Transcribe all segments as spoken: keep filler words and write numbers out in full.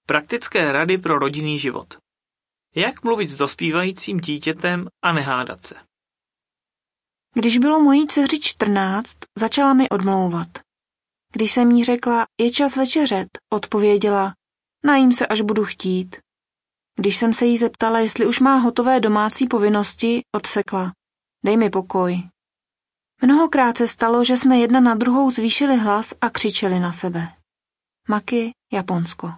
Praktické rady pro rodinný život. Jak mluvit s dospívajícím dítětem a nehádat se? Když bylo mojí dceři čtrnáct, začala mi odmlouvat. Když jsem jí řekla, je čas večeřet, odpověděla, najím se, až budu chtít. Když jsem se jí zeptala, jestli už má hotové domácí povinnosti, odsekla, dej mi pokoj. Mnohokrát se stalo, že jsme jedna na druhou zvýšili hlas a křičeli na sebe. Maki, Japonsko.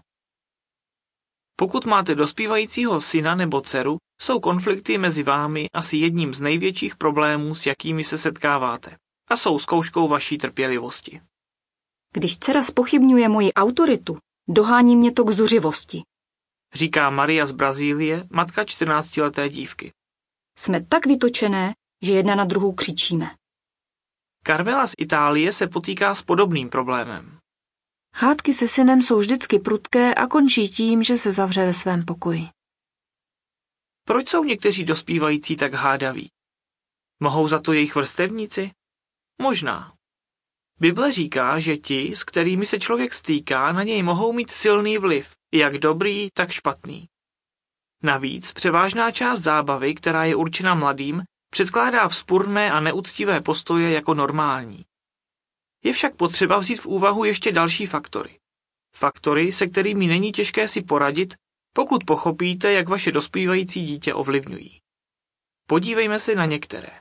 Pokud máte dospívajícího syna nebo dceru, jsou konflikty mezi vámi asi jedním z největších problémů, s jakými se setkáváte, a jsou zkouškou vaší trpělivosti. Když dcera zpochybňuje moji autoritu, dohání mě to k zuřivosti. Říká Maria z Brazílie, matka čtrnáctileté dívky. Jsme tak vytočené, že jedna na druhou křičíme. Carmela z Itálie se potýká s podobným problémem. Hádky se synem jsou vždycky prudké a končí tím, že se zavře ve svém pokoji. Proč jsou někteří dospívající tak hádaví? Mohou za to jejich vrstevníci? Možná. Bible říká, že ti, s kterými se člověk stýká, na něj mohou mít silný vliv, jak dobrý, tak špatný. Navíc převážná část zábavy, která je určena mladým, předkládá vzpurné a neúctivé postoje jako normální. Je však potřeba vzít v úvahu ještě další faktory. Faktory, se kterými není těžké si poradit, pokud pochopíte, jak vaše dospívající dítě ovlivňují. Podívejme se na některé.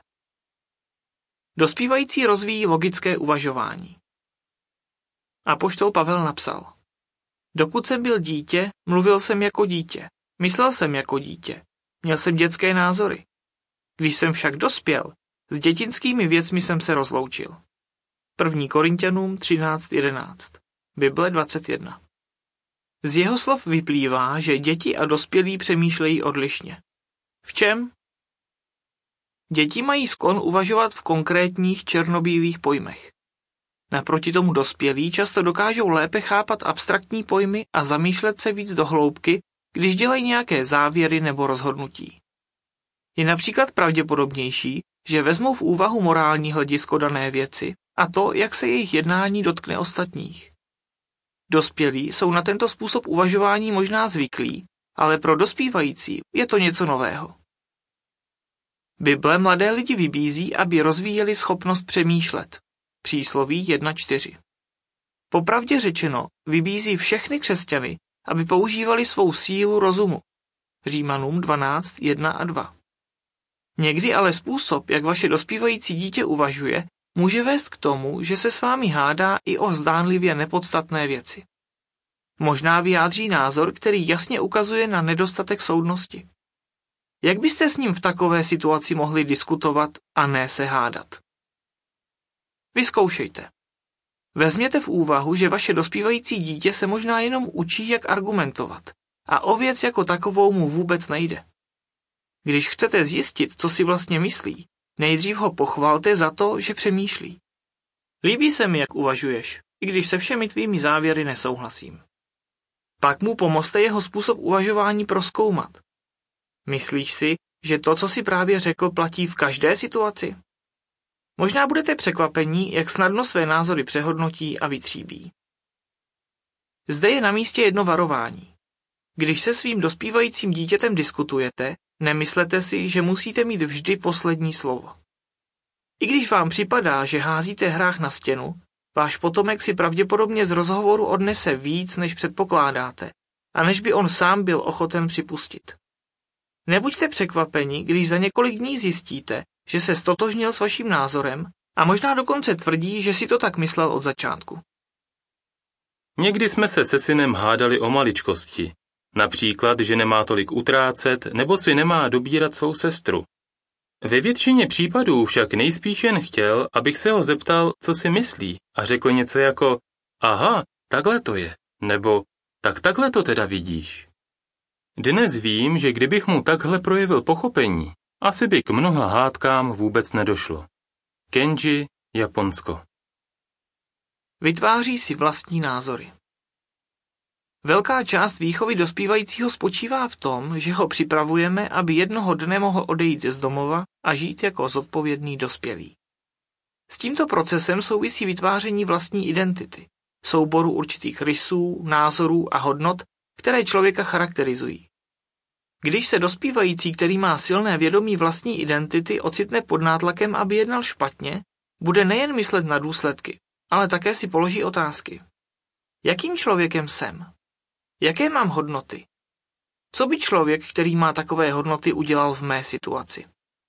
Dospívající rozvíjí logické uvažování. Apoštol Pavel napsal: Dokud jsem byl dítě, mluvil jsem jako dítě, myslel jsem jako dítě, měl jsem dětské názory. Když jsem však dospěl, s dětinskými věcmi jsem se rozloučil. první Korinťanům třináct jedenáct, Bible dvacet jedna. Z jeho slov vyplývá, že děti a dospělí přemýšlejí odlišně. V čem? Děti mají sklon uvažovat v konkrétních černobílých pojmech. Naproti tomu dospělí často dokážou lépe chápat abstraktní pojmy a zamýšlet se víc do hloubky, když dělají nějaké závěry nebo rozhodnutí. Je například pravděpodobnější, že vezmou v úvahu morální hledisko dané věci a to, jak se jejich jednání dotkne ostatních. Dospělí jsou na tento způsob uvažování možná zvyklí, ale pro dospívající je to něco nového. Bible mladé lidi vybízí, aby rozvíjeli schopnost přemýšlet. Přísloví jedna čtyři. Popravdě řečeno, vybízí všechny křesťany, aby používali svou sílu rozumu. Římanům dvanáct jedna a dva. Někdy ale způsob, jak vaše dospívající dítě uvažuje, může vést k tomu, že se s vámi hádá i o zdánlivě nepodstatné věci. Možná vyjádří názor, který jasně ukazuje na nedostatek soudnosti. Jak byste s ním v takové situaci mohli diskutovat a ne se hádat? Vyzkoušejte. Vezměte v úvahu, že vaše dospívající dítě se možná jenom učí, jak argumentovat, a o věc jako takovou mu vůbec nejde. Když chcete zjistit, co si vlastně myslí, nejdřív ho pochvalte za to, že přemýšlí. Líbí se mi, jak uvažuješ, i když se všemi tvými závěry nesouhlasím. Pak mu pomozte jeho způsob uvažování prozkoumat. Myslíš si, že to, co si právě řekl, platí v každé situaci? Možná budete překvapení, jak snadno své názory přehodnotí a vytříbí. Zde je na místě jedno varování. Když se svým dospívajícím dítětem diskutujete, nemyslete si, že musíte mít vždy poslední slovo. I když vám připadá, že házíte hrách na stěnu, váš potomek si pravděpodobně z rozhovoru odnese víc, než předpokládáte, a než by on sám byl ochoten připustit. Nebuďte překvapeni, když za několik dní zjistíte, že se stotožnil s vaším názorem a možná dokonce tvrdí, že si to tak myslel od začátku. Někdy jsme se se synem hádali o maličkosti. Například, že nemá tolik utrácet nebo si nemá dobírat svou sestru. Ve většině případů však nejspíš jen chtěl, abych se ho zeptal, co si myslí, a řekl něco jako aha, takhle to je, nebo tak takhle to teda vidíš. Dnes vím, že kdybych mu takhle projevil pochopení, asi by k mnoha hádkám vůbec nedošlo. Kenji, Japonsko. Vytváří si vlastní názory. Velká část výchovy dospívajícího spočívá v tom, že ho připravujeme, aby jednoho dne mohl odejít z domova a žít jako zodpovědný dospělý. S tímto procesem souvisí vytváření vlastní identity, souboru určitých rysů, názorů a hodnot, které člověka charakterizují. Když se dospívající, který má silné vědomí vlastní identity, ocitne pod nátlakem, aby jednal špatně, bude nejen myslet na důsledky, ale také si položí otázky. Jakým člověkem jsem? Jaké mám hodnoty? Co by člověk, který má takové hodnoty, udělal v mé situaci?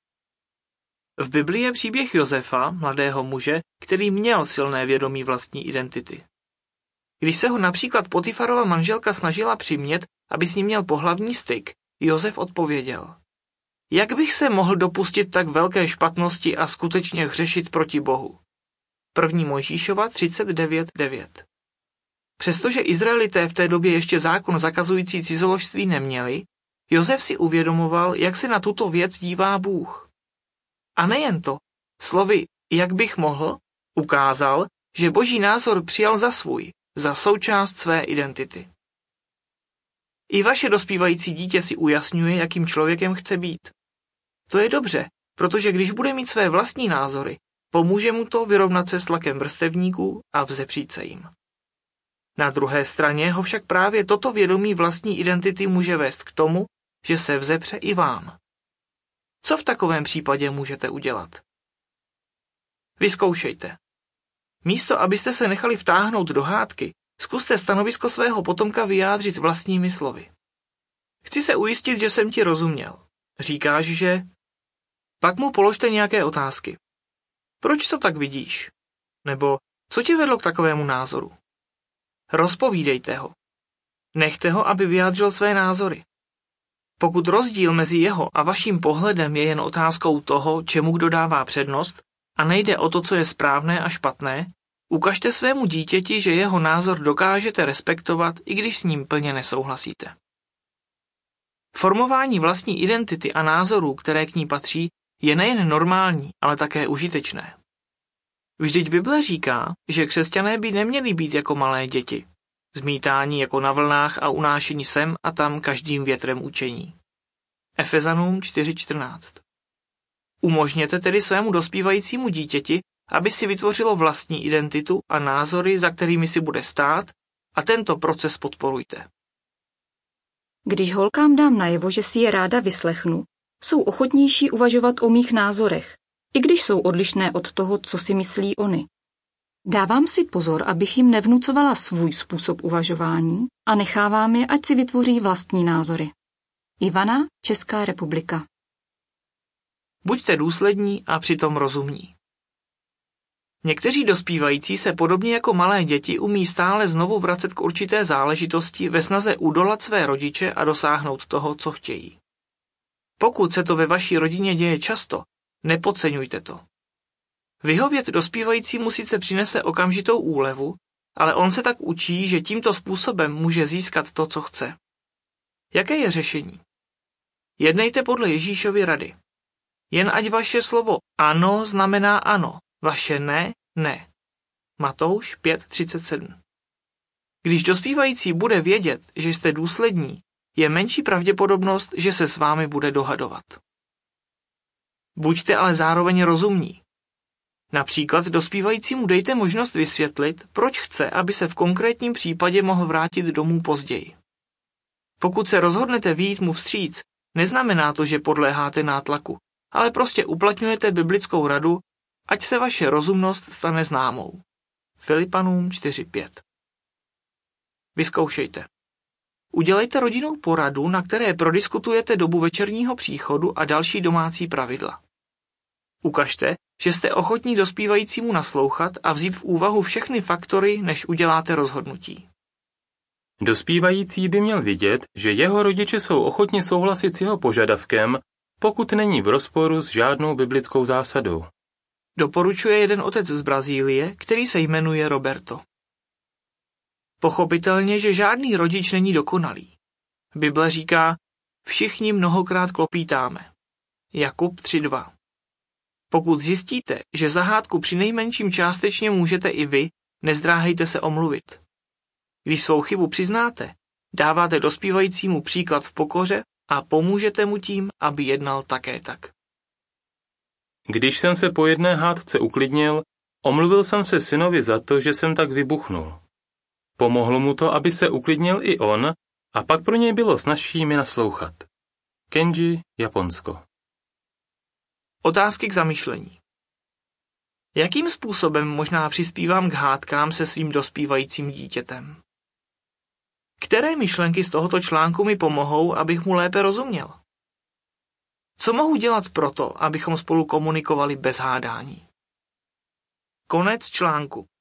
V Biblii je příběh Josefa, mladého muže, který měl silné vědomí vlastní identity. Když se ho například Potifarova manželka snažila přimět, aby s ním měl pohlavní styk, Josef odpověděl: Jak bych se mohl dopustit tak velké špatnosti a skutečně hřešit proti Bohu? První Mojžíšova třicet devět devět. Přestože Izraelité v té době ještě zákon zakazující cizoložství neměli, Josef si uvědomoval, jak se na tuto věc dívá Bůh. A nejen to, slovy jak bych mohl, ukázal, že boží názor přijal za svůj, za součást své identity. I vaše dospívající dítě si ujasňuje, jakým člověkem chce být. To je dobře, protože když bude mít své vlastní názory, pomůže mu to vyrovnat se s tlakem vrstevníků a vzepřít se jim. Na druhé straně ho však právě toto vědomí vlastní identity může vést k tomu, že se vzepře i vám. Co v takovém případě můžete udělat? Vyzkoušejte. Místo, abyste se nechali vtáhnout do hádky, zkuste stanovisko svého potomka vyjádřit vlastními slovy. Chci se ujistit, že jsem ti rozuměl. Říkáš, že... Pak mu položte nějaké otázky. Proč to tak vidíš? Nebo co tě vedlo k takovému názoru? Rozpovídejte ho. Nechte ho, aby vyjádřil své názory. Pokud rozdíl mezi jeho a vaším pohledem je jen otázkou toho, čemu kdo dává přednost, a nejde o to, co je správné a špatné, ukažte svému dítěti, že jeho názor dokážete respektovat, i když s ním plně nesouhlasíte. Formování vlastní identity a názorů, které k ní patří, je nejen normální, ale také užitečné. Vždyť Bible říká, že křesťané by neměli být jako malé děti, zmítání jako na vlnách a unášení sem a tam každým větrem učení. Efezanům čtyři čtrnáct. Umožněte tedy svému dospívajícímu dítěti, aby si vytvořilo vlastní identitu a názory, za kterými si bude stát, a tento proces podporujte. Když holkám dám najevo, že si je ráda vyslechnu, jsou ochotnější uvažovat o mých názorech, i když jsou odlišné od toho, co si myslí oni. Dávám si pozor, abych jim nevnucovala svůj způsob uvažování a nechávám je, ať si vytvoří vlastní názory. Ivana, Česká republika. Buďte důslední a přitom rozumní. Někteří dospívající se podobně jako malé děti umí stále znovu vracet k určité záležitosti ve snaze udolat své rodiče a dosáhnout toho, co chtějí. Pokud se to ve vaší rodině děje často, nepodceňujte to. Vyhovět dospívajícímu sice přinese okamžitou úlevu, ale on se tak učí, že tímto způsobem může získat to, co chce. Jaké je řešení? Jednejte podle Ježíšovy rady. Jen ať vaše slovo ano znamená ano, vaše ne, ne. Matouš pět třicet sedm. Když dospívající bude vědět, že jste důslední, je menší pravděpodobnost, že se s vámi bude dohadovat. Buďte ale zároveň rozumní. Například dospívajícímu dejte možnost vysvětlit, proč chce, aby se v konkrétním případě mohl vrátit domů později. Pokud se rozhodnete vyjít mu vstříc, neznamená to, že podléháte nátlaku, ale prostě uplatňujete biblickou radu, ať se vaše rozumnost stane známou. Filipanům čtyři pět. Vyzkoušejte. Udělejte rodinnou poradu, na které prodiskutujete dobu večerního příchodu a další domácí pravidla. Ukažte, že jste ochotní dospívajícímu naslouchat a vzít v úvahu všechny faktory, než uděláte rozhodnutí. Dospívající by měl vidět, že jeho rodiče jsou ochotni souhlasit s jeho požadavkem, pokud není v rozporu s žádnou biblickou zásadou. Doporučuje jeden otec z Brazílie, který se jmenuje Roberto. Pochopitelně, že žádný rodič není dokonalý. Bible říká, všichni mnohokrát klopítáme. Jakub tři dva. Pokud zjistíte, že zahádku přinejmenším částečně můžete i vy, nezdráhejte se omluvit. Když svou chybu přiznáte, dáváte dospívajícímu příklad v pokoře a pomůžete mu tím, aby jednal také tak. Když jsem se po jedné hádce uklidnil, omluvil jsem se synovi za to, že jsem tak vybuchnul. Pomohlo mu to, aby se uklidnil i on A pak pro něj bylo snazší mi naslouchat. Kenji, Japonsko. Otázky k zamyšlení. Jakým způsobem možná přispívám k hádkám se svým dospívajícím dítětem? Které myšlenky z tohoto článku mi pomohou, abych mu lépe rozuměl? Co mohu dělat proto, abychom spolu komunikovali bez hádání? Konec článku.